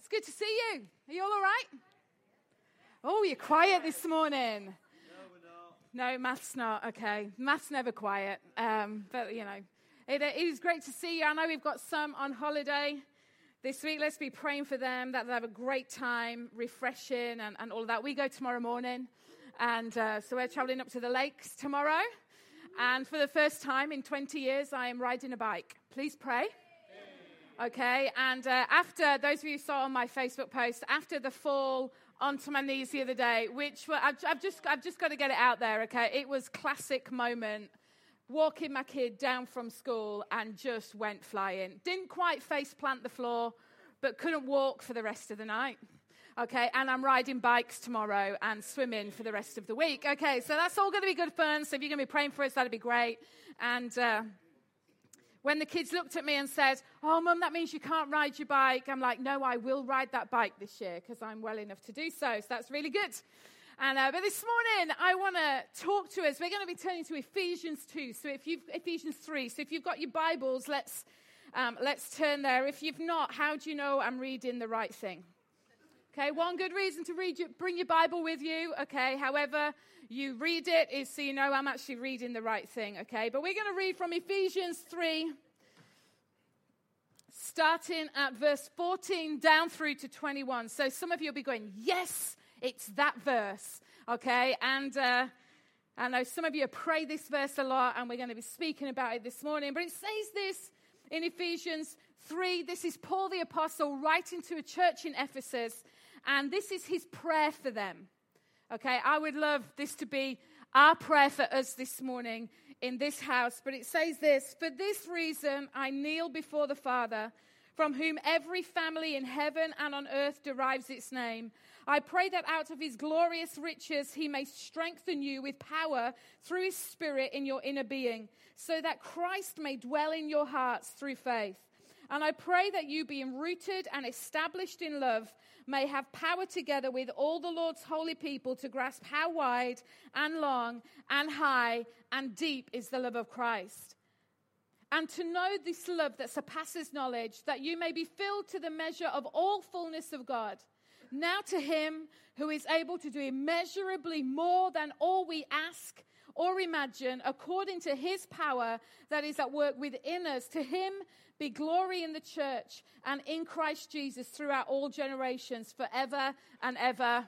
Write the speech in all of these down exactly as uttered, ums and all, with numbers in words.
good to see you. Are you all all right? Oh, you're quiet this morning. No, we're not. No, math's not. Okay. Math's never quiet. Um, but, you know, it, it is great to see you. I know we've got some on holiday this week. Let's be praying for them, that they'll have a great time, refreshing and, and all of that. We go tomorrow morning. And uh, so we're traveling up to the lakes tomorrow. And for the first time in twenty years, I am riding a bike. Please pray. Okay, and uh, after, those of you who saw on my Facebook post, after the fall onto my knees the other day, which were, I've, I've just I've just got to get it out there, okay? It was classic moment, walking my kid down from school and just went flying. Didn't quite face plant the floor, but couldn't walk for the rest of the night. Okay, and I'm riding bikes tomorrow and swimming for the rest of the week. Okay, so that's all going to be good fun. So if you're going to be praying for us, that'd be great. And uh, when the kids looked at me and said, "Oh, Mum, that means you can't ride your bike," I'm like, "No, I will ride that bike this year because I'm well enough to do so." So that's really good. And uh, but this morning, I want to talk to us. We're going to be turning to Ephesians two. So if you've Ephesians three. So if you've got your Bibles, let's um, let's turn there. If you've not, how do you know I'm reading the right thing? Okay, one good reason to read, your, bring your Bible with you, okay, however you read it is so you know I'm actually reading the right thing, okay. But we're going to read from Ephesians three, starting at verse fourteen down through to twenty-one. So some of you will be going, yes, it's that verse, okay. And uh, I know some of you have prayed this verse a lot, and we're going to be speaking about it this morning. But it says this in Ephesians three. This is Paul the Apostle writing to a church in Ephesus, and this is his prayer for them. Okay, I would love this to be our prayer for us this morning in this house. But it says this: "For this reason I kneel before the Father, from whom every family in heaven and on earth derives its name. I pray that out of his glorious riches he may strengthen you with power through his Spirit in your inner being, so that Christ may dwell in your hearts through faith. And I pray that you, being rooted and established in love, may have power together with all the Lord's holy people to grasp how wide and long and high and deep is the love of Christ. And to know this love that surpasses knowledge, that you may be filled to the measure of all fullness of God. Now to him who is able to do immeasurably more than all we ask or imagine, according to his power that is at work within us, to him be glory in the church and in Christ Jesus throughout all generations, forever and ever." Amen.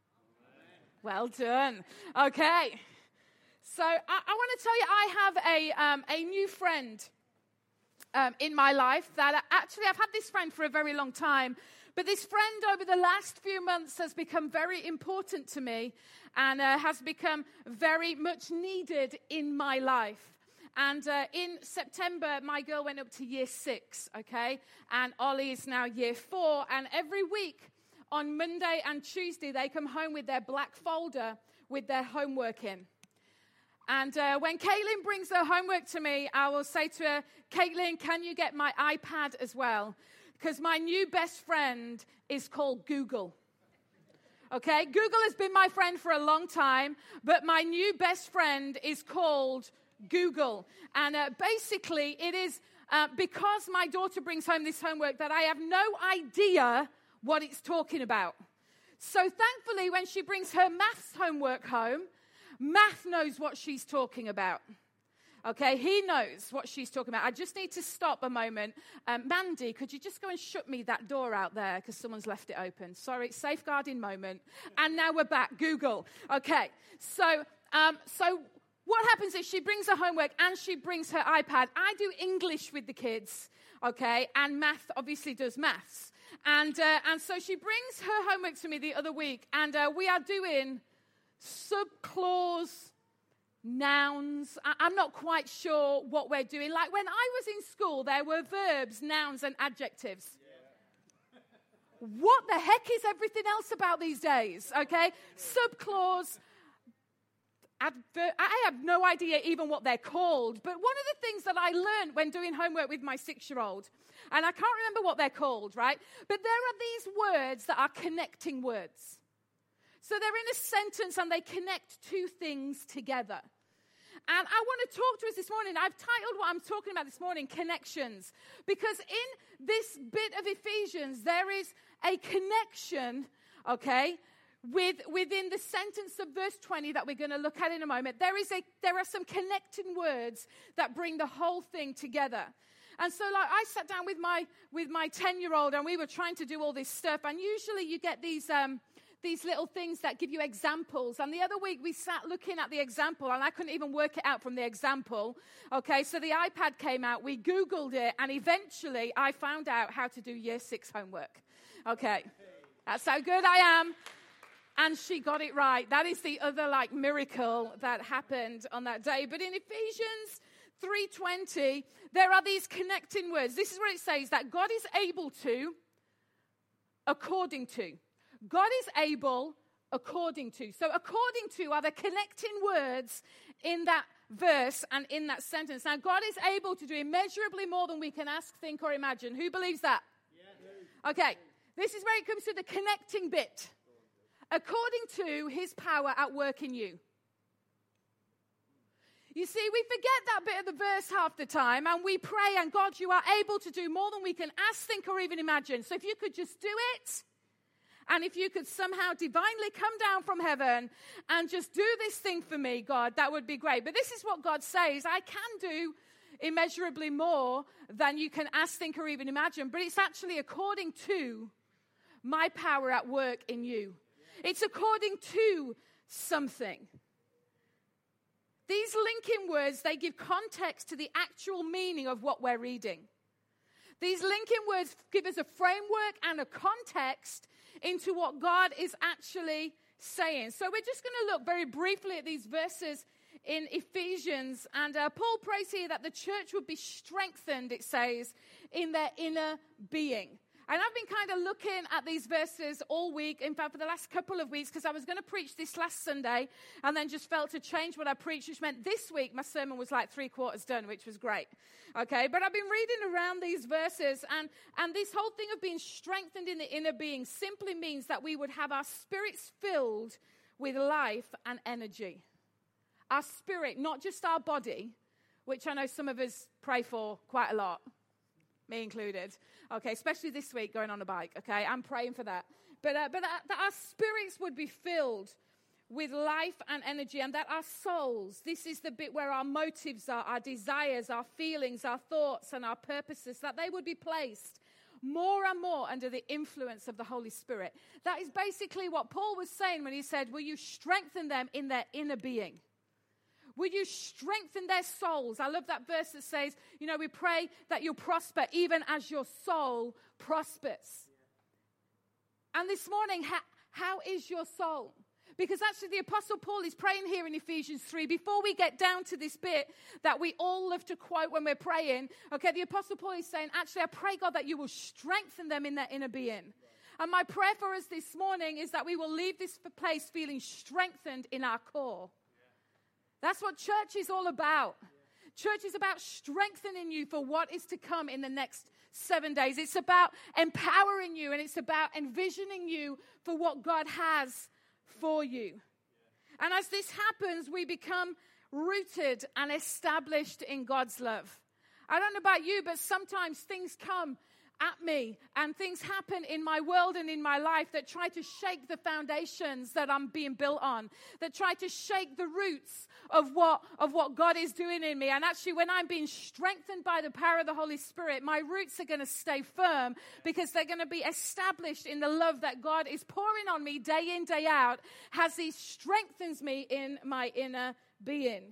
Well done. Okay. So I, I want to tell you, I have a um, a new friend um, in my life that I, actually I've had this friend for a very long time. But this friend over the last few months has become very important to me and uh, has become very much needed in my life. And uh, in September, my girl went up to year six, okay? And Ollie is now year four. And every week on Monday and Tuesday, they come home with their black folder with their homework in. And uh, when Caitlin brings her homework to me, I will say to her, "Caitlin, can you get my iPad as well? Because my new best friend is called Google." Okay, Google has been my friend for a long time, but my new best friend is called Google. And uh, basically, it is uh, because my daughter brings home this homework that I have no idea what it's talking about. So thankfully, when she brings her maths homework home, math knows what she's talking about. Okay, he knows what she's talking about. I just need to stop a moment. Um, Mandy, could you just go and shut me that door out there because someone's left it open? Sorry, safeguarding moment. And now we're back. Google. Okay, so um, so what happens is she brings her homework and she brings her iPad. I do English with the kids, okay, and math obviously does maths. And uh, and so she brings her homework to me the other week, and uh, we are doing subclause nouns. I'm not quite sure what we're doing. Like when I was in school, there were verbs, nouns, and adjectives. Yeah. What the heck is everything else about these days? Okay, subclause. Adver- I have no idea even what they're called. But one of the things that I learned when doing homework with my six-year-old, and I can't remember what they're called, right? But there are these words that are connecting words. So they're in a sentence and they connect two things together. And I want to talk to us this morning. I've titled what I'm talking about this morning, Connections. Because in this bit of Ephesians, there is a connection, okay, with within the sentence of verse twenty that we're going to look at in a moment. There is a there are some connecting words that bring the whole thing together. And so, like, I sat down with my with my ten-year-old, and we were trying to do all this stuff. And usually, you get these um, these little things that give you examples. And the other week, we sat looking at the example, and I couldn't even work it out from the example. Okay, so the iPad came out. We Googled it, and eventually, I found out how to do Year Six homework. Okay, that's how good I am. And she got it right. That is the other, like, miracle that happened on that day. But in Ephesians three twenty, there are these connecting words. This is where it says that God is able to, according to. God is able, according to. So according to are the connecting words in that verse and in that sentence. Now, God is able to do immeasurably more than we can ask, think, or imagine. Who believes that? Yeah. Okay, this is where it comes to the connecting bit. According to his power at work in you. You see, we forget that bit of the verse half the time, and we pray, and God, you are able to do more than we can ask, think, or even imagine. So if you could just do it, and if you could somehow divinely come down from heaven and just do this thing for me, God, that would be great. But this is what God says: I can do immeasurably more than you can ask, think, or even imagine, but it's actually according to my power at work in you. It's according to something. These linking words, they give context to the actual meaning of what we're reading. These linking words give us a framework and a context into what God is actually saying. So we're just going to look very briefly at these verses in Ephesians. And uh, Paul prays here that the church would be strengthened, it says, in their inner being. And I've been kind of looking at these verses all week, in fact, for the last couple of weeks, because I was going to preach this last Sunday and then just felt to change what I preached, which meant this week my sermon was like three quarters done, which was great. Okay, but I've been reading around these verses, and, and this whole thing of being strengthened in the inner being simply means that we would have our spirits filled with life and energy. Our spirit, not just our body, which I know some of us pray for quite a lot. Me included. Okay, especially this week going on a bike, okay? I'm praying for that. But, uh, but uh, that our spirits would be filled with life and energy, and that our souls, this is the bit where our motives are, our desires, our feelings, our thoughts, and our purposes, that they would be placed more and more under the influence of the Holy Spirit. That is basically what Paul was saying when he said, will you strengthen them in their inner being? Will you strengthen their souls? I love that verse that says, you know, we pray that you'll prosper even as your soul prospers. And this morning, how, how is your soul? Because actually the Apostle Paul is praying here in Ephesians three. Before we get down to this bit that we all love to quote when we're praying, okay, the Apostle Paul is saying, actually, I pray, God, that you will strengthen them in their inner being. And my prayer for us this morning is that we will leave this place feeling strengthened in our core. That's what church is all about. Church is about strengthening you for what is to come in the next seven days. It's about empowering you, and it's about envisioning you for what God has for you. And as this happens, we become rooted and established in God's love. I don't know about you, but sometimes things come at me, and things happen in my world and in my life that try to shake the foundations that I'm being built on, that try to shake the roots of what of what God is doing in me. And actually, when I'm being strengthened by the power of the Holy Spirit, my roots are going to stay firm, because they're going to be established in the love that God is pouring on me day in, day out, as He strengthens me in my inner being.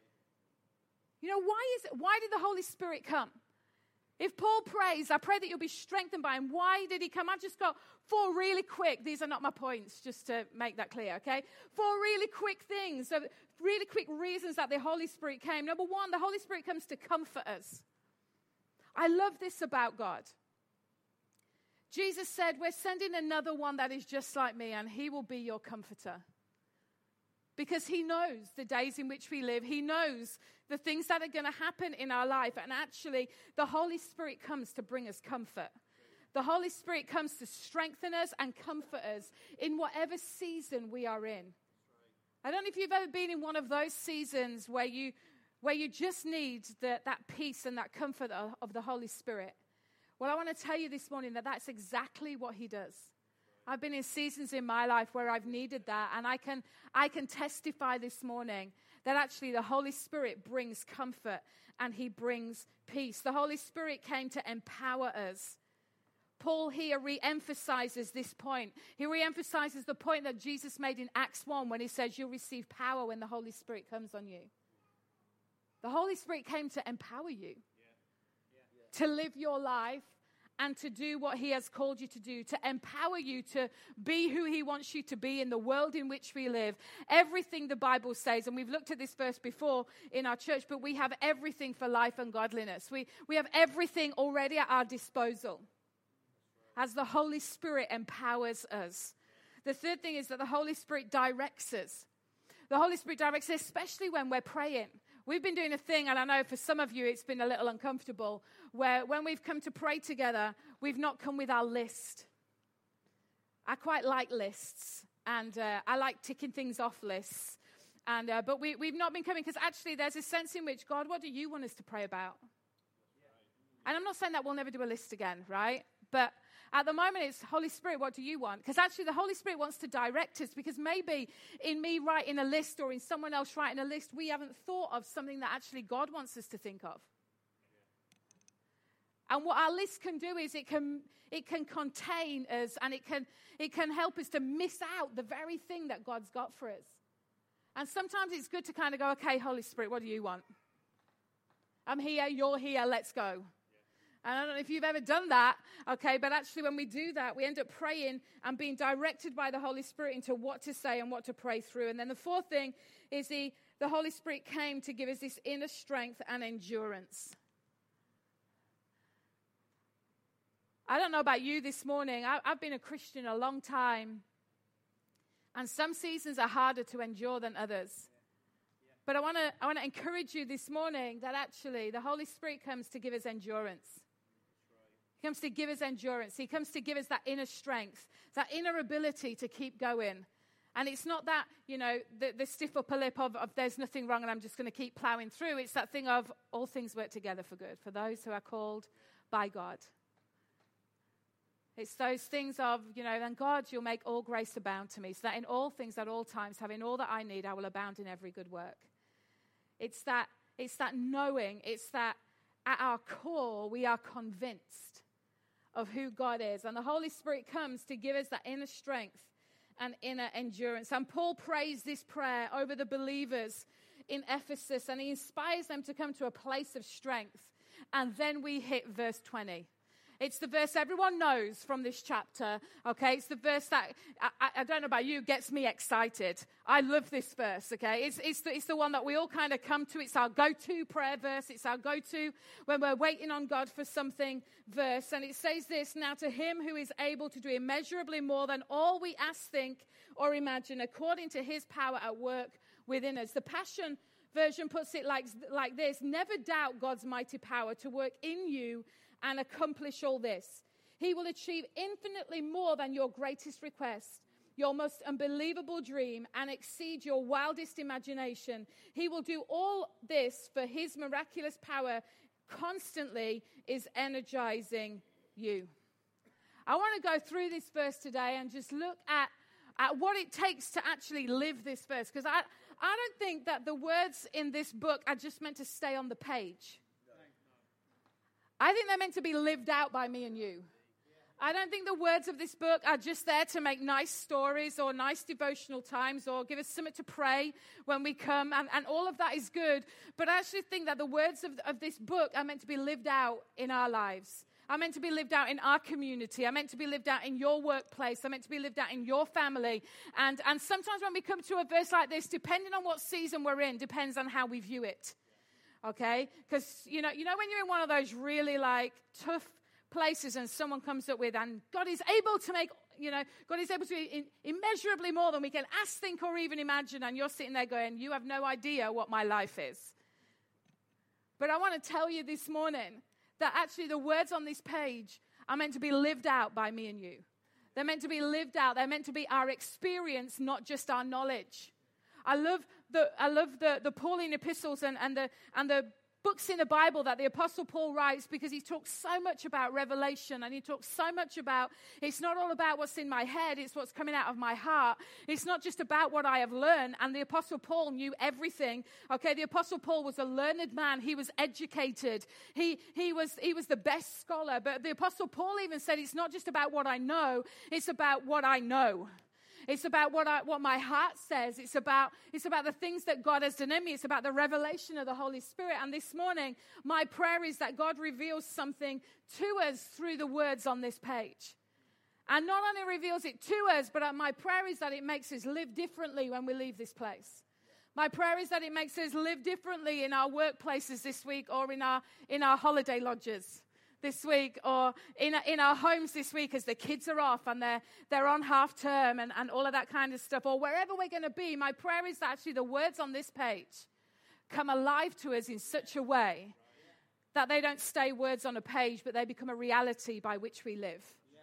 You know, why is it, why did the Holy Spirit come? If Paul prays, I pray that you'll be strengthened by him. Why did he come? I've just got four really quick, these are not my points, just to make that clear, okay? Four really quick things, so really quick reasons that the Holy Spirit came. Number one, the Holy Spirit comes to comfort us. I love this about God. Jesus said, we're sending another one that is just like me, and he will be your comforter. Because he knows the days in which we live. He knows the things that are going to happen in our life. And actually, the Holy Spirit comes to bring us comfort. The Holy Spirit comes to strengthen us and comfort us in whatever season we are in. I don't know if you've ever been in one of those seasons where you where you just need the, that peace and that comfort of, of the Holy Spirit. Well, I want to tell you this morning that that's exactly what he does. I've been in seasons in my life where I've needed that, and I can I can testify this morning that actually the Holy Spirit brings comfort and he brings peace. The Holy Spirit came to empower us. Paul here re-emphasizes this point. He re-emphasizes the point that Jesus made in Acts one when he says you'll receive power when the Holy Spirit comes on you. The Holy Spirit came to empower you, yeah. Yeah. to live your life and to do what he has called you to do, to empower you to be who he wants you to be in the world in which we live. Everything the Bible says, and we've looked at this verse before in our church, but we have everything for life and godliness. We, we have everything already at our disposal as the Holy Spirit empowers us. The third thing is that the Holy Spirit directs us. The Holy Spirit directs us, especially when we're praying. We've been doing a thing, and I know for some of you it's been a little uncomfortable, where when we've come to pray together, we've not come with our list. I quite like lists, and uh, I like ticking things off lists. And uh, But we, we've not been coming, because actually there's a sense in which, God, what do you want us to pray about? And I'm not saying that we'll never do a list again, right? But at the moment, it's Holy Spirit, what do you want? Because actually the Holy Spirit wants to direct us, because maybe in me writing a list or in someone else writing a list, we haven't thought of something that actually God wants us to think of. And what our list can do is it can it can contain us, and it can it can help us to miss out the very thing that God's got for us. And sometimes it's good to kind of go, okay, Holy Spirit, what do you want? I'm here, you're here, let's go. And I don't know if you've ever done that, okay, but actually when we do that, we end up praying and being directed by the Holy Spirit into what to say and what to pray through. And then the fourth thing is the, the Holy Spirit came to give us this inner strength and endurance. I don't know about you this morning. I, I've been a Christian a long time, and some seasons are harder to endure than others. But I want to I want to encourage you this morning that actually the Holy Spirit comes to give us endurance. He comes to give us endurance. He comes to give us that inner strength, that inner ability to keep going. And it's not that, you know, the, the stiff upper lip of, of there's nothing wrong and I'm just going to keep plowing through. It's that thing of all things work together for good for those who are called by God. It's those things of, you know, and God, you'll make all grace abound to me, so that in all things at all times, having all that I need, I will abound in every good work. It's that, it's that knowing, it's that at our core, we are convinced of who God is. And the Holy Spirit comes to give us that inner strength and inner endurance. And Paul prays this prayer over the believers in Ephesus, and he inspires them to come to a place of strength. And then we hit verse twenty. It's the verse everyone knows from this chapter, okay? It's the verse that, I, I don't know about you, gets me excited. I love this verse, okay? It's, it's, the, it's the one that we all kind of come to. It's our go-to prayer verse. It's our go-to when we're waiting on God for something verse. And it says this, now to him who is able to do immeasurably more than all we ask, think, or imagine, according to his power at work within us. The Passion Version puts it like, like this, never doubt God's mighty power to work in you and accomplish all this. He will achieve infinitely more than your greatest request, your most unbelievable dream, and exceed your wildest imagination. He will do all this for his miraculous power constantly is energizing you. I want to go through this verse today and just look at, at what it takes to actually live this verse, because I, I don't think that the words in this book are just meant to stay on the page. I think they're meant to be lived out by me and you. I don't think the words of this book are just there to make nice stories or nice devotional times or give us something to pray when we come, and, and all of that is good. But I actually think that the words of, of this book are meant to be lived out in our lives. Are meant to be lived out in our community. Are meant to be lived out in your workplace. Are meant to be lived out in your family. And, and sometimes when we come to a verse like this, depending on what season we're in, depends on how we view it. Okay? Because, you know, you know when you're in one of those really, like, tough places and someone comes up with, and God is able to make, you know, God is able to do in, immeasurably more than we can ask, think, or even imagine, and you're sitting there going, you have no idea what my life is. But I want to tell you this morning that actually the words on this page are meant to be lived out by me and you. They're meant to be lived out. They're meant to be our experience, not just our knowledge. I love the I love the, the Pauline epistles and, and the and the books in the Bible that the Apostle Paul writes because he talks so much about revelation, and he talks so much about it's not all about what's in my head, it's what's coming out of my heart. It's not just about what I have learned. And the Apostle Paul knew everything. Okay, the Apostle Paul was a learned man. He was educated. He, he, was, he was the best scholar. But the Apostle Paul even said it's not just about what I know, it's about what I know. It's about what I, what my heart says. It's about, it's about the things that God has done in me. It's about the revelation of the Holy Spirit. And this morning, my prayer is that God reveals something to us through the words on this page. And not only reveals it to us, but my prayer is that it makes us live differently when we leave this place. My prayer is that it makes us live differently in our workplaces this week, or in our, in our holiday lodges this week, or in, in our homes this week as the kids are off and they're, they're on half term and, and all of that kind of stuff, or wherever we're going to be. My prayer is that actually the words on this page come alive to us in such a way that they don't stay words on a page, but they become a reality by which we live.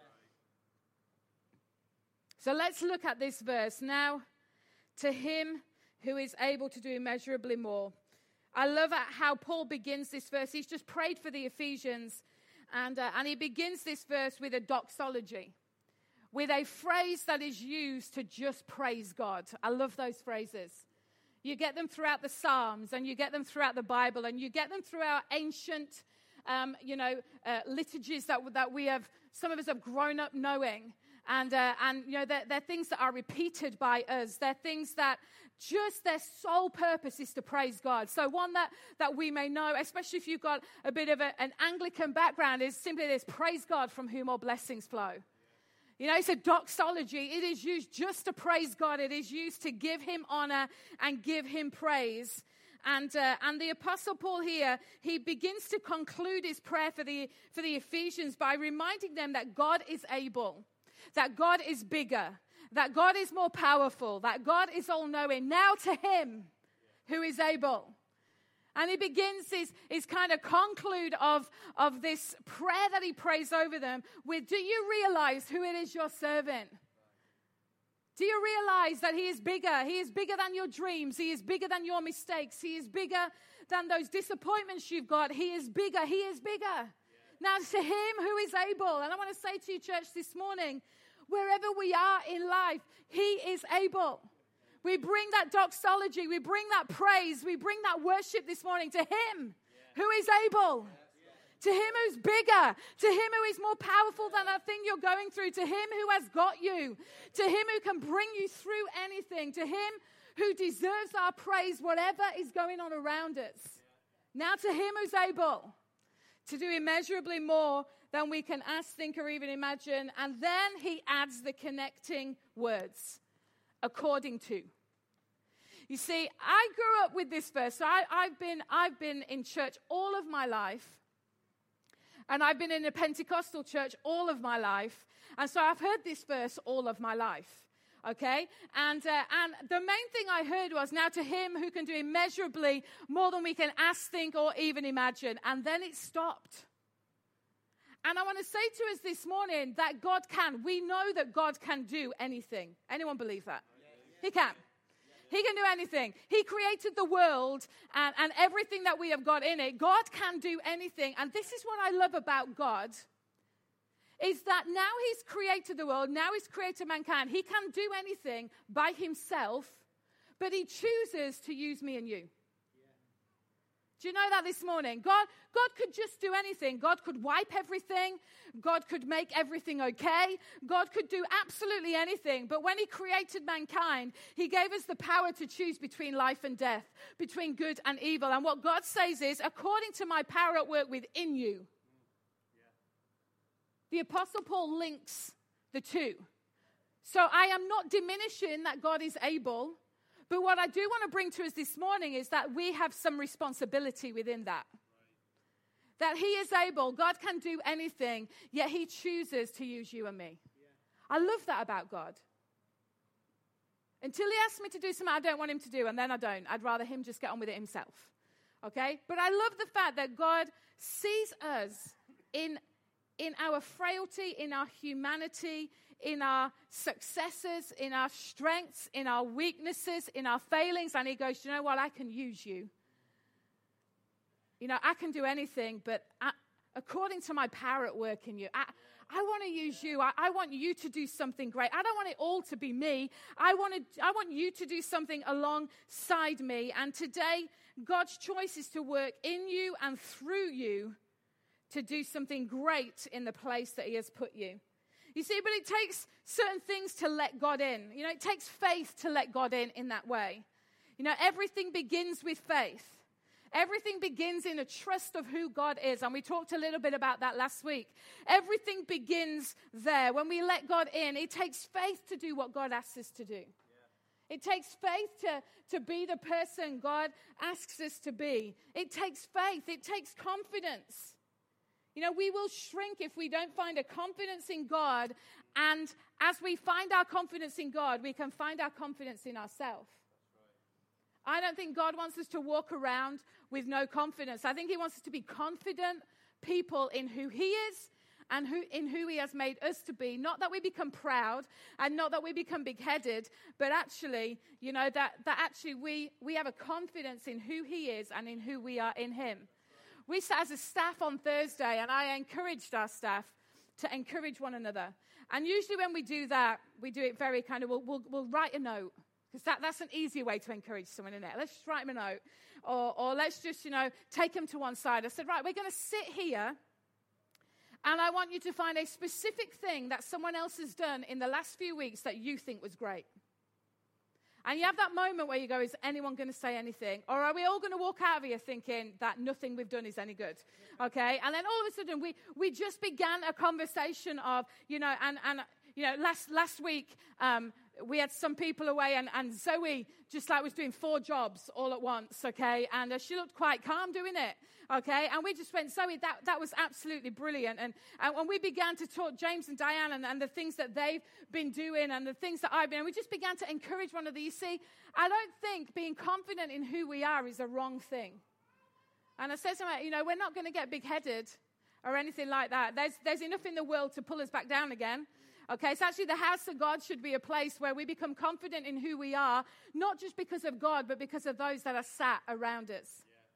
So let's look at this verse. Now, to him who is able to do immeasurably more. I love how Paul begins this verse. He's just prayed for the Ephesians. And, uh, and he begins this verse with a doxology, with a phrase that is used to just praise God. I love those phrases. You get them throughout the Psalms, and you get them throughout the Bible, and you get them throughout ancient, um, you know, uh, liturgies that, that we have, some of us have grown up knowing. And, uh, and you know, they're, they're things that are repeated by us. They're things that just their sole purpose is to praise God. So one that, that we may know, especially if you've got a bit of a, an Anglican background, is simply this: praise God from whom all blessings flow. You know, it's a doxology. It is used just to praise God. It is used to give him honor and give him praise. And uh, and the Apostle Paul here, he begins to conclude his prayer for the for the Ephesians by reminding them that God is able, that God is bigger, that God is more powerful, that God is all-knowing. Now to him who is able. And he begins his, his kind of conclude of, of this prayer that he prays over them with, do you realize who it is you're serving? Do you realize that he is bigger? He is bigger than your dreams. He is bigger than your mistakes. He is bigger than those disappointments you've got. He is bigger. He is bigger. Now to him who is able. And I want to say to you, church, this morning, wherever we are in life, he is able. We bring that doxology, we bring that praise, we bring that worship this morning to him who is able. To him who's bigger, to him who is more powerful than that thing you're going through, to him who has got you, to him who can bring you through anything, to him who deserves our praise, whatever is going on around us. Now to him who's able to do immeasurably more than we can ask, think, or even imagine. And then he adds the connecting words, according to. You see, I grew up with this verse. So I, I've been, I've been in church all of my life. And I've been in a Pentecostal church all of my life. And so I've heard this verse all of my life. Okay? And, uh, and the main thing I heard was, now to him who can do immeasurably more than we can ask, think, or even imagine. And then it stopped. And I want to say to us this morning that God can. We know that God can do anything. Anyone believe that? He can. He can do anything. He created the world and, and everything that we have got in it. God can do anything. And this is what I love about God, is that now he's created the world, now he's created mankind. He can do anything by himself, but he chooses to use me and you. Do you know that this morning? God, God could just do anything. God could wipe everything. God could make everything okay. God could do absolutely anything. But when he created mankind, he gave us the power to choose between life and death, between good and evil. And what God says is, according to my power at work within you. The Apostle Paul links the two. So I am not diminishing that God is able. But what I do want to bring to us this morning is that we have some responsibility within that. Right. That he is able, God can do anything, yet he chooses to use you and me. Yeah. I love that about God. Until he asks me to do something I don't want him to do, and then I don't. I'd rather him just get on with it himself. Okay? But I love the fact that God sees us in, in our frailty, in our humanity, in our successes, in our strengths, in our weaknesses, in our failings. And he goes, you know what? I can use you. you know, I can do anything, but I, according to my power at work in you, I, I want to use you. I, I want you to do something great. I don't want it all to be me. I want to, I want you to do something alongside me. And today, God's choice is to work in you and through you to do something great in the place that he has put you. You see, but it takes certain things to let God in. You know, it takes faith to let God in in that way. You know, everything begins with faith. Everything begins in a trust of who God is. And we talked a little bit about that last week. Everything begins there. When we let God in, it takes faith to do what God asks us to do. Yeah. It takes faith to, to be the person God asks us to be. It takes faith. It takes confidence. You know, we will shrink if we don't find a confidence in God. And as we find our confidence in God, we can find our confidence in ourselves. I don't think God wants us to walk around with no confidence. I think he wants us to be confident people in who he is and who, in who he has made us to be. Not that we become proud and not that we become big-headed, but actually, you know, that, that actually we, we have a confidence in who he is and in who we are in him. We sat as a staff on Thursday, and I encouraged our staff to encourage one another. And usually when we do that, we do it very kind of, we'll, we'll, we'll write a note. Because that, that's an easier way to encourage someone, isn't it? Let's just write them a note. Or, or let's just, you know, take them to one side. I said, right, we're going to sit here. And I want you to find a specific thing that someone else has done in the last few weeks that you think was great. And you have that moment where you go, is anyone going to say anything? Or are we all going to walk out of here thinking that nothing we've done is any good? Okay? And then all of a sudden, we, we just began a conversation of, you know, and, and you know, last, last week, um, we had some people away, and, and Zoe just like was doing four jobs all at once, okay? And uh, she looked quite calm doing it, okay? And we just went, Zoe, that, that was absolutely brilliant. And, and when we began to talk, James and Diane, and, and the things that they've been doing and the things that I've been, and we just began to encourage one another. You see, I don't think being confident in who we are is a wrong thing. And I said something, you know, we're not going to get big-headed or anything like that. There's, there's enough in the world to pull us back down again. Okay, so actually the house of God should be a place where we become confident in who we are, not just because of God, but because of those that are sat around us.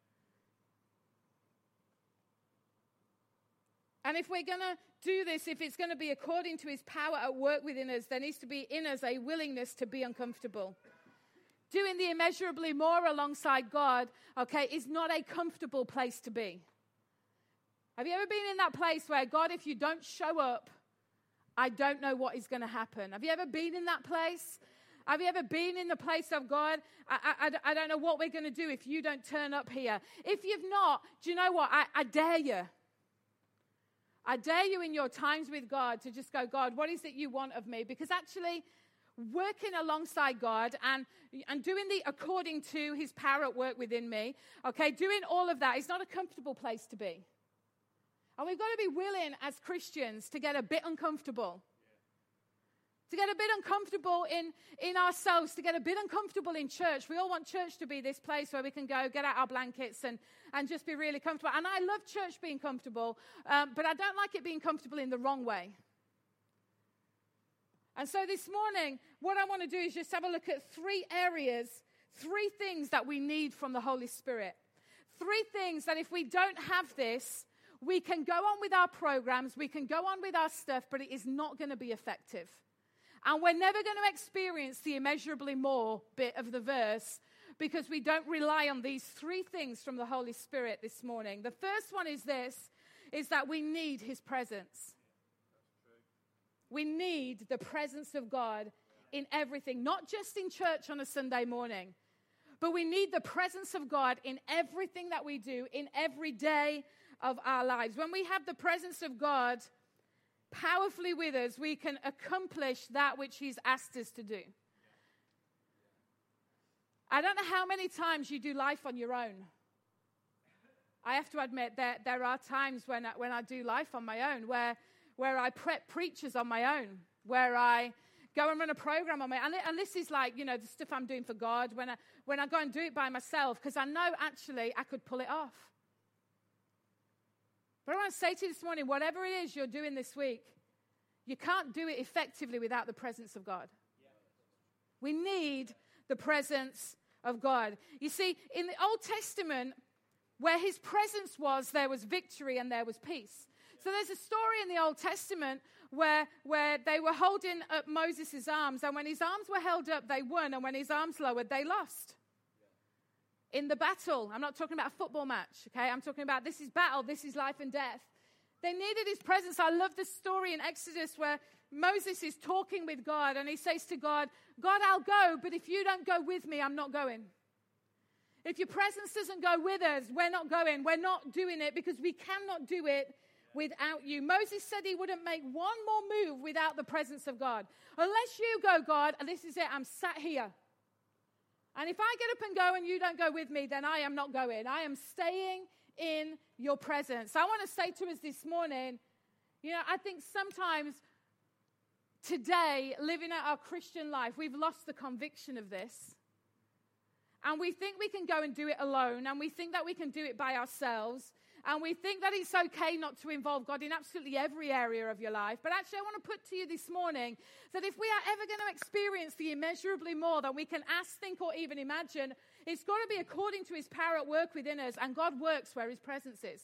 Yeah. And if we're going to do this, if it's going to be according to his power at work within us, there needs to be in us a willingness to be uncomfortable. Doing the immeasurably more alongside God, okay, is not a comfortable place to be. Have you ever been in that place where, God, if you don't show up, I don't know what is going to happen? Have you ever been in that place? Have you ever been in the place of God? I, I, I don't know what we're going to do if you don't turn up here. If you've not, do you know what? I, I dare you. I dare you in your times with God to just go, God, what is it you want of me? Because actually, working alongside God and, and doing the according to his power at work within me, okay, doing all of that is not a comfortable place to be. And we've got to be willing as Christians to get a bit uncomfortable. To get a bit uncomfortable in, in ourselves, to get a bit uncomfortable in church. We all want church to be this place where we can go, get out our blankets and, and just be really comfortable. And I love church being comfortable, um, but I don't like it being comfortable in the wrong way. And so this morning, what I want to do is just have a look at three areas, three things that we need from the Holy Spirit. Three things that if we don't have this, we can go on with our programs, we can go on with our stuff, but it is not going to be effective. And we're never going to experience the immeasurably more bit of the verse because we don't rely on these three things from the Holy Spirit this morning. The first one is this, is that we need his presence. We need the presence of God in everything, not just in church on a Sunday morning, but we need the presence of God in everything that we do, in every day of our lives. When we have the presence of God powerfully with us, we can accomplish that which he's asked us to do. I don't know how many times you do life on your own. I have to admit that there are times when I, when I do life on my own, where, where I prep preachers on my own, where I go and run a program on my own. And, and this is like, you know, the stuff I'm doing for God, when I, when I go and do it by myself, because I know actually I could pull it off. But I want to say to you this morning, whatever it is you're doing this week, you can't do it effectively without the presence of God. We need the presence of God. You see, in the Old Testament, Where his presence was, there was victory and there was peace. So there's a story in the Old Testament where, where they were holding up Moses' arms, and when his arms were held up, they won, and when his arms lowered, they lost. In the battle, I'm not talking about a football match, okay? I'm talking about this is battle, this is life and death. They needed his presence. I love this story in Exodus where Moses is talking with God, and he says to God, God, I'll go, but if you don't go with me, I'm not going. If your presence doesn't go with us, we're not going. We're not doing it because we cannot do it without you. Moses said he wouldn't make one more move without the presence of God. Unless you go, God, and this is it, I'm sat here. And if I get up and go and you don't go with me, then I am not going. I am staying in your presence. I want to say to us this morning, you know, I think sometimes today, living out our Christian life, we've lost the conviction of this. And we think we can go and do it alone, and we think that we can do it by ourselves, and we think that it's okay not to involve God in absolutely every area of your life. But actually, I want to put to you this morning that if we are ever going to experience the immeasurably more than we can ask, think, or even imagine, it's got to be according to his power at work within us, and God works where his presence is.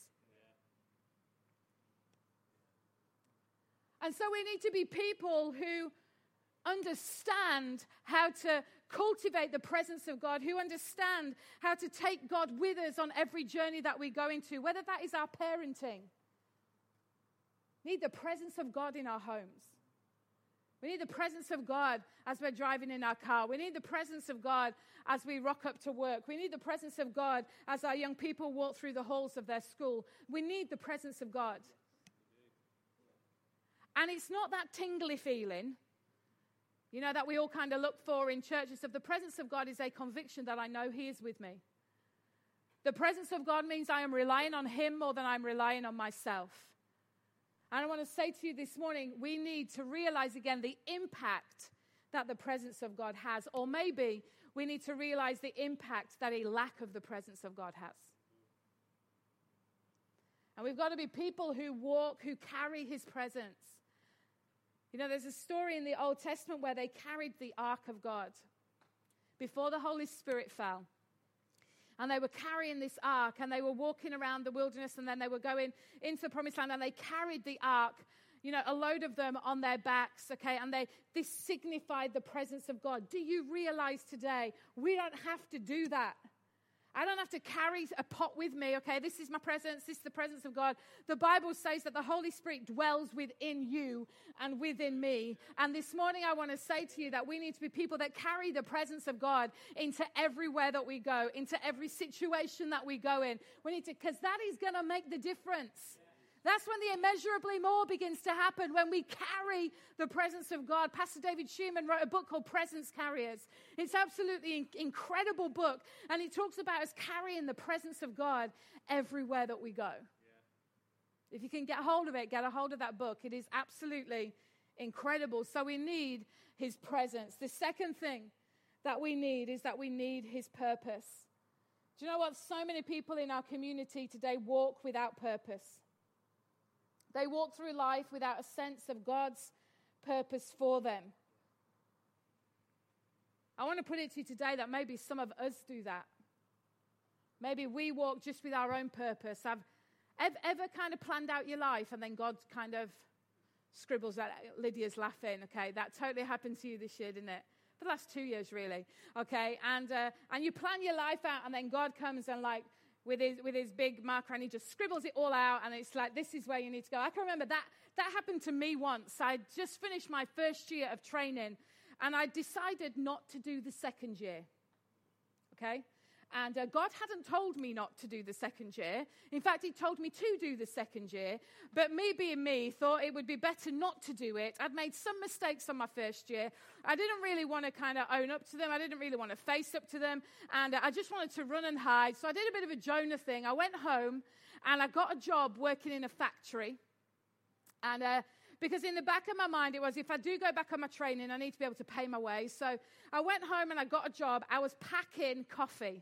And so we need to be people who understand how to cultivate the presence of God, who understand how to take God with us on every journey that we go into, whether that is our parenting. We need the presence of God in our homes. We need the presence of God as we're driving in our car. We need the presence of God as we rock up to work. We need the presence of God as our young people walk through the halls of their school. We need the presence of God. And it's not that tingly feeling, you know, that we all kind of look for in churches. Of the presence of God is a conviction that I know he is with me. The presence of God means I am relying on him more than I'm relying on myself. And I want to say to you this morning, we need to realize again the impact that the presence of God has. Or maybe we need to realize the impact that a lack of the presence of God has. And we've got to be people who walk, who carry his presence. You know, there's a story in the Old Testament where they carried the ark of God before the Holy Spirit fell. And they were carrying this ark, and they were walking around the wilderness, and then they were going into the promised land, and they carried the ark, you know, a load of them on their backs, okay? And they this signified the presence of God. Do you realize today we don't have to do that? I don't have to carry a pot with me, okay? This is my presence. This is the presence of God. The Bible says that the Holy Spirit dwells within you and within me. And this morning I want to say to you that we need to be people that carry the presence of God into everywhere that we go, into every situation that we go in. We need to, because that is going to make the difference. That's when the immeasurably more begins to happen, when we carry the presence of God. Pastor David Schumann wrote a book called Presence Carriers. It's absolutely an incredible book, and he talks about us carrying the presence of God everywhere that we go. Yeah. If you can get hold of it, get a hold of that book. It is absolutely incredible. So we need his presence. The second thing that we need is that we need his purpose. Do you know what? So many people in our community today walk without purpose. They walk through life without a sense of God's purpose for them. I want to put it to you today that maybe some of us do that. Maybe we walk just with our own purpose. Have ever, ever kind of planned out your life and then God kind of scribbles that? Lydia's laughing, okay? That totally happened to you this year, didn't it? For the last two years, really, okay? And uh, and you plan your life out, and then God comes and like, with his with his big marker, and he just scribbles it all out, and it's like, this is where you need to go. I can remember that that happened to me once. I just finished my first year of training, and I decided not to do the second year, okay? And uh, God hadn't told me not to do the second year. In fact, he told me to do the second year, but me being me, thought it would be better not to do it. I'd made some mistakes on my first year. I didn't really want to kind of own up to them. I didn't really want to face up to them, and uh, I just wanted to run and hide. So I did a bit of a Jonah thing. I went home, and I got a job working in a factory, and uh, because in the back of my mind, it was, if I do go back on my training, I need to be able to pay my way. So I went home, and I got a job. I was packing coffee.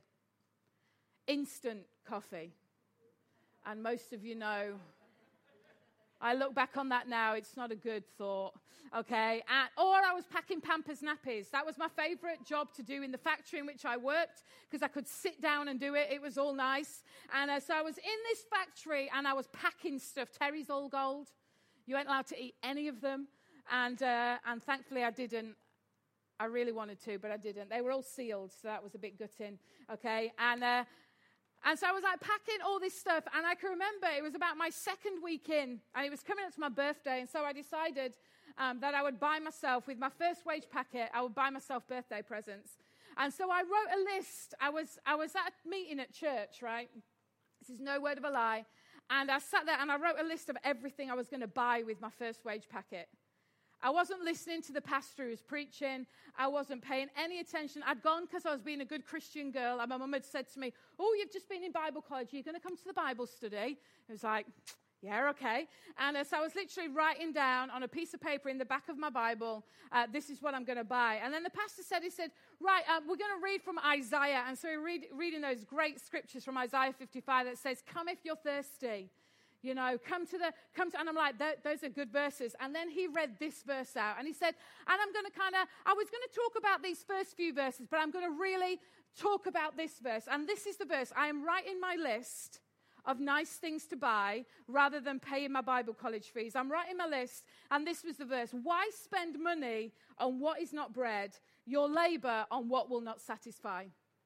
Instant coffee. And most of you know, I look back on that now, it's not a good thought, okay? And, or I was packing Pampers nappies. That was my favorite job to do in the factory in which I worked because I could sit down and do it. It was all nice. And uh, so I was in this factory and I was packing stuff. Terry's All Gold. You weren't allowed to eat any of them. And, uh, and thankfully I didn't. I really wanted to, but I didn't. They were all sealed, so that was a bit gutting, okay? And... Uh, And so I was like packing all this stuff, and I can remember it was about my second week in, and it was coming up to my birthday, and so I decided um, that I would buy myself, with my first wage packet, I would buy myself birthday presents. And so I wrote a list. I was I was at a meeting at church, right? This is no word of a lie. And I sat there, and I wrote a list of everything I was going to buy with my first wage packet. I wasn't listening to the pastor who was preaching. I wasn't paying any attention. I'd gone because I was being a good Christian girl. And my mum had said to me, oh, you've just been in Bible college. Are you going to come to the Bible study? I was like, yeah, okay. And uh, so I was literally writing down on a piece of paper in the back of my Bible, uh, this is what I'm going to buy. And then the pastor said, he said, right, uh, we're going to read from Isaiah. And so we're read, reading those great scriptures from Isaiah fifty-five that says, come if you're thirsty. You know, come to the, come to, and I'm like, those are good verses. And then he read this verse out, and he said, and I'm going to kind of, I was going to talk about these first few verses, but I'm going to really talk about this verse. And this is the verse. I am writing my list of nice things to buy rather than paying my Bible college fees. I'm writing my list, and this was the verse. Why spend money on what is not bread, your labor on what will not satisfy?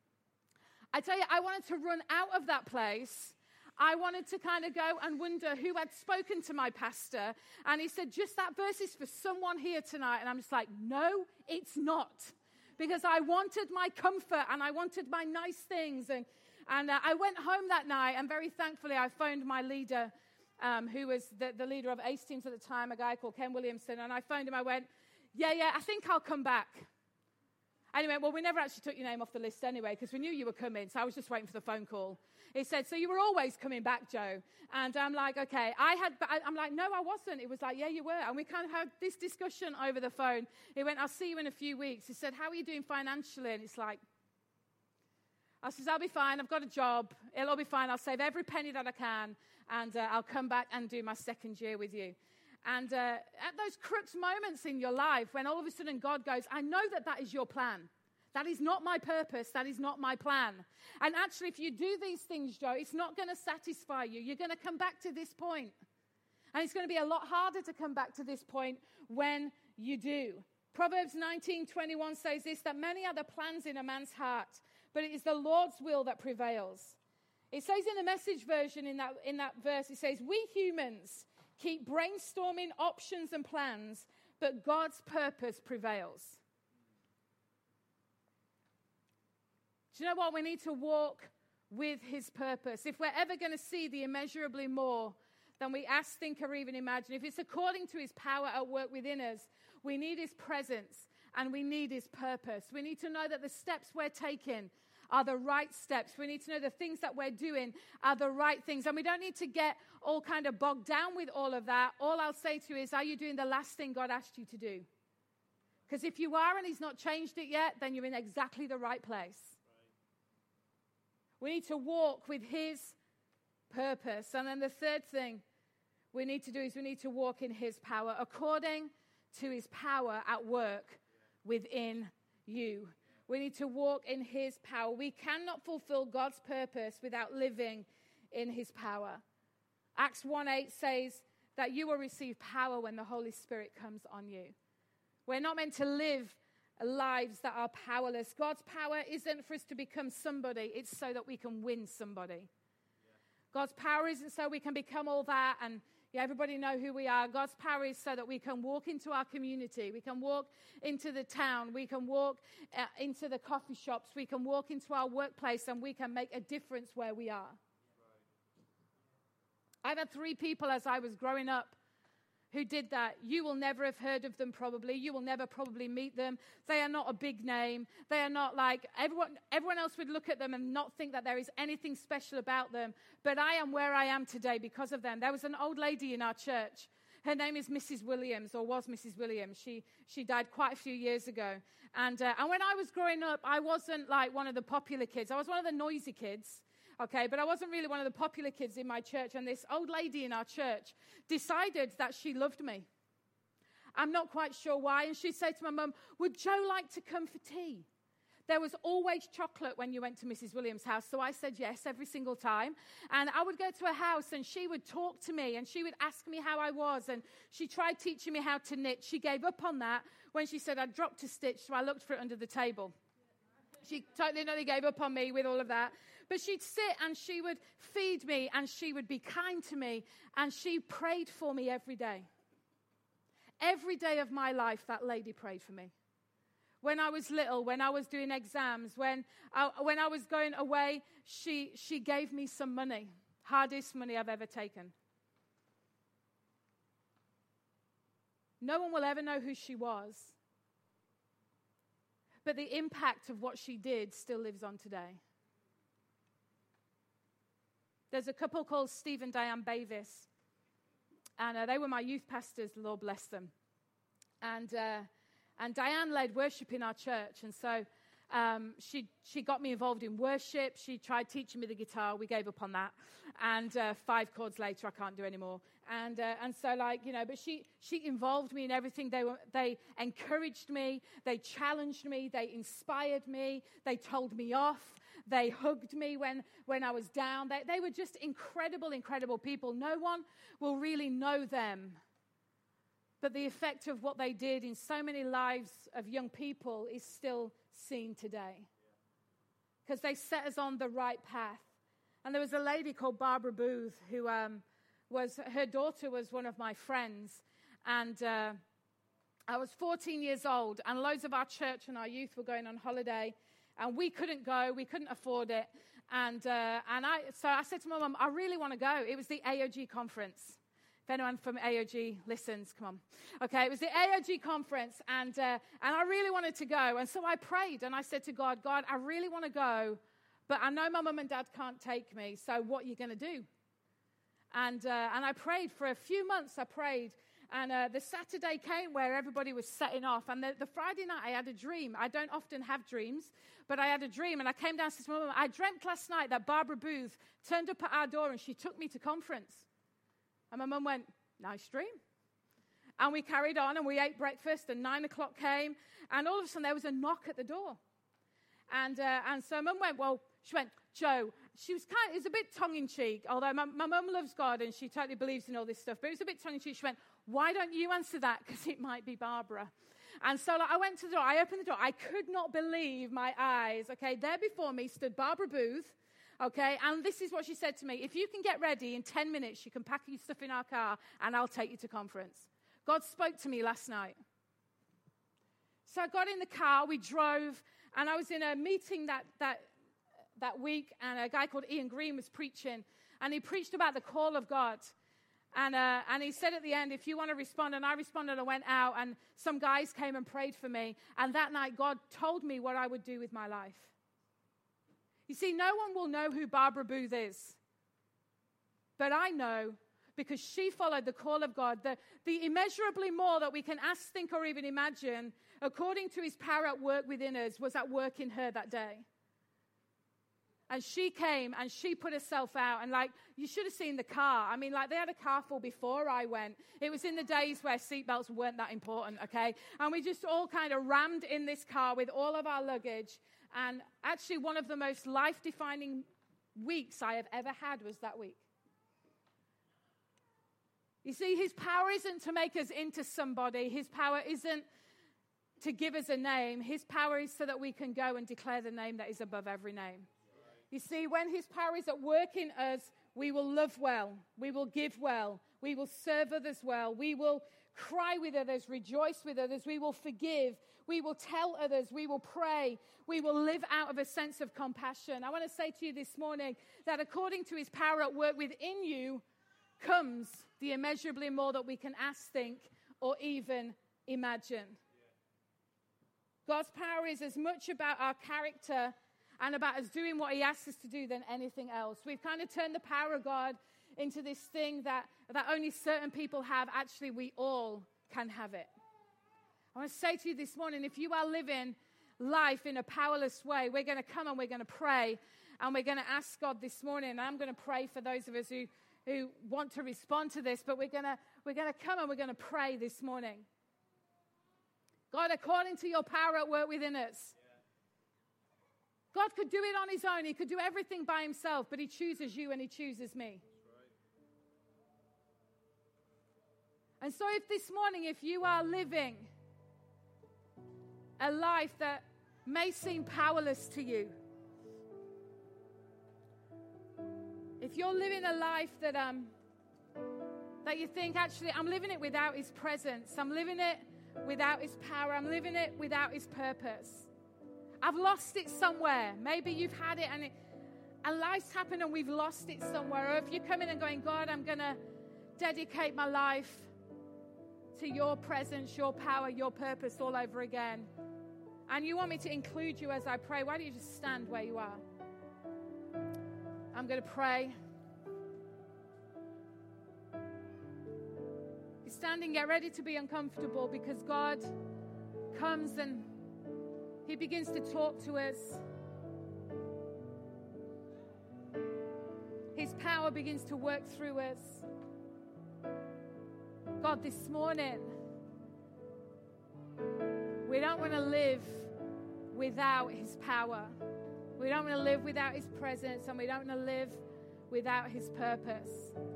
I tell you, I wanted to run out of that place. I wanted to kind of go and wonder who had spoken to my pastor. And he said, just that verse is for someone here tonight. And I'm just like, no, it's not. Because I wanted my comfort and I wanted my nice things. And, and uh, I went home that night, and very thankfully I phoned my leader, um, who was the, the leader of ACE teams at the time, a guy called Ken Williamson. And I phoned him. I went, yeah, yeah, I think I'll come back. And he went, well, we never actually took your name off the list anyway, because we knew you were coming, so I was just waiting for the phone call. He said, so you were always coming back, Joe? And I'm like, okay. I had, I'm like, no, I wasn't. It was like, yeah, you were. And we kind of had this discussion over the phone. He went, I'll see you in a few weeks. He said, how are you doing financially? And it's like, I says, I'll be fine. I've got a job. It'll all be fine. I'll save every penny that I can, and uh, I'll come back and do my second year with you. And uh, at those crux moments in your life, when all of a sudden God goes, I know that that is your plan. That is not my purpose. That is not my plan. And actually, if you do these things, Joe, it's not going to satisfy you. You're going to come back to this point. And it's going to be a lot harder to come back to this point when you do. Proverbs nineteen twenty-one says this, that many are the plans in a man's heart, but it is the Lord's will that prevails. It says in the Message version in that, in that verse, it says, we humans keep brainstorming options and plans, but God's purpose prevails. Do you know what? We need to walk with his purpose. If we're ever going to see the immeasurably more than we ask, think, or even imagine, if it's according to his power at work within us, we need his presence and we need his purpose. We need to know that the steps we're taking are the right steps. We need to know the things that we're doing are the right things. And we don't need to get all kind of bogged down with all of that. All I'll say to you is, are you doing the last thing God asked you to do? Because if you are and he's not changed it yet, then you're in exactly the right place. We need to walk with his purpose. And then the third thing we need to do is we need to walk in his power, according to his power at work within you. We need to walk in his power. We cannot fulfill God's purpose without living in his power. Acts one eight says that you will receive power when the Holy Spirit comes on you. We're not meant to live lives that are powerless. God's power isn't for us to become somebody. It's so that we can win somebody. Yeah. God's power isn't so we can become all that and yeah, everybody know who we are. God's power is so that we can walk into our community. We can walk into the town. We can walk uh, into the coffee shops. We can walk into our workplace and we can make a difference where we are. Right. I've had three people as I was growing up who did that. You will never have heard of them probably. You will never probably meet them. They are not a big name. They are not like, everyone everyone else would look at them and not think that there is anything special about them. But I am where I am today because of them. There was an old lady in our church. Her name is Missus Williams, or was Missus Williams. She she died quite a few years ago. And, uh, and when I was growing up, I wasn't like one of the popular kids. I was one of the noisy kids. Okay, but I wasn't really one of the popular kids in my church, and this old lady in our church decided that she loved me. I'm not quite sure why, and she'd say to my mum, would Joe like to come for tea? There was always chocolate when you went to Missus Williams' house, so I said yes every single time. And I would go to her house, and she would talk to me, and she would ask me how I was, and she tried teaching me how to knit. She gave up on that when she said I'd dropped a stitch, so I looked for it under the table. She totally nearly gave up on me with all of that. But she'd sit, and she would feed me, and she would be kind to me, and she prayed for me every day. Every day of my life, that lady prayed for me. When I was little, when I was doing exams, when I, when I was going away, she, she gave me some money, hardest money I've ever taken. No one will ever know who she was, but the impact of what she did still lives on today. There's a couple called Steve and Diane Bavis, and uh, they were my youth pastors, the Lord bless them. And uh, and Diane led worship in our church, and so um, she she got me involved in worship. She tried teaching me the guitar. We gave up on that, and uh, five chords later, I can't do anymore. And uh, and so like you know, but she she involved me in everything. They were they encouraged me. They challenged me. They inspired me. They told me off. They hugged me when, when I was down. They, they were just incredible, incredible people. No one will really know them. But the effect of what they did in so many lives of young people is still seen today. Because they set us on the right path. And there was a lady called Barbara Booth who um, was, her daughter was one of my friends. And uh, I was fourteen years old, and loads of our church and our youth were going on holiday. And we couldn't go. We couldn't afford it. And uh, and I so I said to my mum, I really want to go. It was the A O G conference. If anyone from A O G listens, come on. Okay, it was the A O G conference, and uh, and I really wanted to go. And so I prayed, and I said to God, God, I really want to go, but I know my mum and dad can't take me, so what are you going to do? And, uh, and I prayed for a few months. I prayed. And uh, the Saturday came where everybody was setting off. And the, the Friday night, I had a dream. I don't often have dreams, but I had a dream. And I came downstairs to my mum. I dreamt last night that Barbara Booth turned up at our door and she took me to conference. And my mum went, nice dream. And we carried on and we ate breakfast, and nine o'clock came. And all of a sudden, there was a knock at the door. And uh, and so mum went, well, she went, Joe. She was kind of, it was a bit tongue-in-cheek, although my, my mum loves God and she totally believes in all this stuff. But it was a bit tongue-in-cheek. She went, why don't you answer that? Because it might be Barbara. And so like, I went to the door. I opened the door. I could not believe my eyes. Okay, there before me stood Barbara Booth. Okay, and this is what she said to me. If you can get ready in ten minutes, you can pack your stuff in our car and I'll take you to conference. God spoke to me last night. So I got in the car. We drove. And I was in a meeting that that that week, and a guy called Ian Green was preaching, and he preached about the call of God. And uh, and he said at the end, if you want to respond, and I responded, I went out, and some guys came and prayed for me. And that night, God told me what I would do with my life. You see, no one will know who Barbara Booth is. But I know, because she followed the call of God, the, the immeasurably more that we can ask, think, or even imagine, according to his power at work within us, was at work in her that day. And she came and she put herself out. And like, you should have seen the car. I mean, like, they had a car full before I went. It was in the days where seatbelts weren't that important, okay? And we just all kind of rammed in this car with all of our luggage. And actually, one of the most life-defining weeks I have ever had was that week. You see, his power isn't to make us into somebody. His power isn't to give us a name. His power is so that we can go and declare the name that is above every name. You see, when his power is at work in us, we will love well. We will give well. We will serve others well. We will cry with others, rejoice with others. We will forgive. We will tell others. We will pray. We will live out of a sense of compassion. I want to say to you this morning that according to his power at work within you comes the immeasurably more that we can ask, think, or even imagine. God's power is as much about our character and about us doing what he asks us to do than anything else. We've kind of turned the power of God into this thing that, that only certain people have. Actually, we all can have it. I want to say to you this morning, if you are living life in a powerless way, we're going to come and we're going to pray. And we're going to ask God this morning, and I'm going to pray for those of us who, who want to respond to this, but we're going to we're going to come and we're going to pray this morning. God, according to your power at work within us. God could do it on his own. He could do everything by himself, but he chooses you and he chooses me. And so if this morning, if you are living a life that may seem powerless to you, if you're living a life that um that you think, actually, I'm living it without his presence, I'm living it without his power, I'm living it without his purpose, I've lost it somewhere. Maybe you've had it and, it and life's happened and we've lost it somewhere. Or if you're coming and going, God, I'm going to dedicate my life to your presence, your power, your purpose all over again. And you want me to include you as I pray, why don't you just stand where you are? I'm going to pray. You're standing, get ready to be uncomfortable, because God comes and he begins to talk to us. His power begins to work through us. God, this morning, we don't want to live without his power. We don't want to live without his presence, and we don't want to live without his purpose.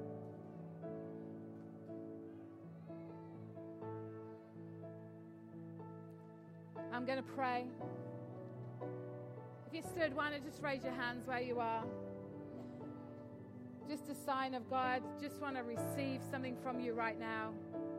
I'm going to pray. If you stood, why not just raise your hands where you are? Just a sign of God. Just want to receive something from you right now.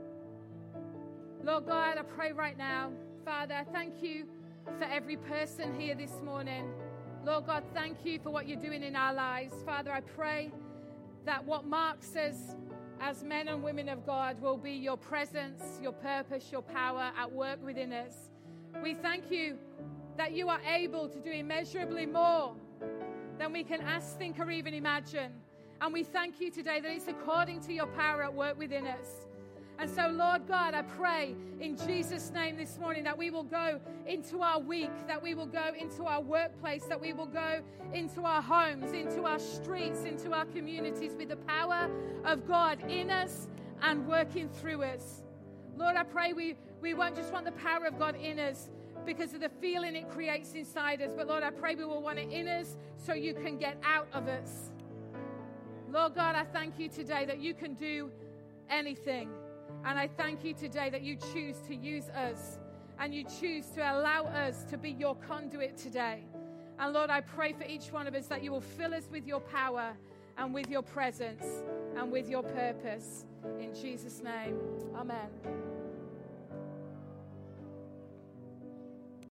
Lord God, I pray right now, Father, thank you for every person here this morning. Lord God, thank you for what you're doing in our lives. Father, I pray that what marks us as men and women of God will be your presence, your purpose, your power at work within us. We thank you that you are able to do immeasurably more than we can ask, think, or even imagine. And we thank you today that it's according to your power at work within us. And so, Lord God, I pray in Jesus' name this morning that we will go into our week, that we will go into our workplace, that we will go into our homes, into our streets, into our communities with the power of God in us and working through us. Lord, I pray we, we won't just want the power of God in us because of the feeling it creates inside us, but Lord, I pray we will want it in us so you can get out of us. Lord God, I thank you today that you can do anything. And I thank you today that you choose to use us and you choose to allow us to be your conduit today. And Lord, I pray for each one of us that you will fill us with your power and with your presence and with your purpose. In Jesus' name, amen.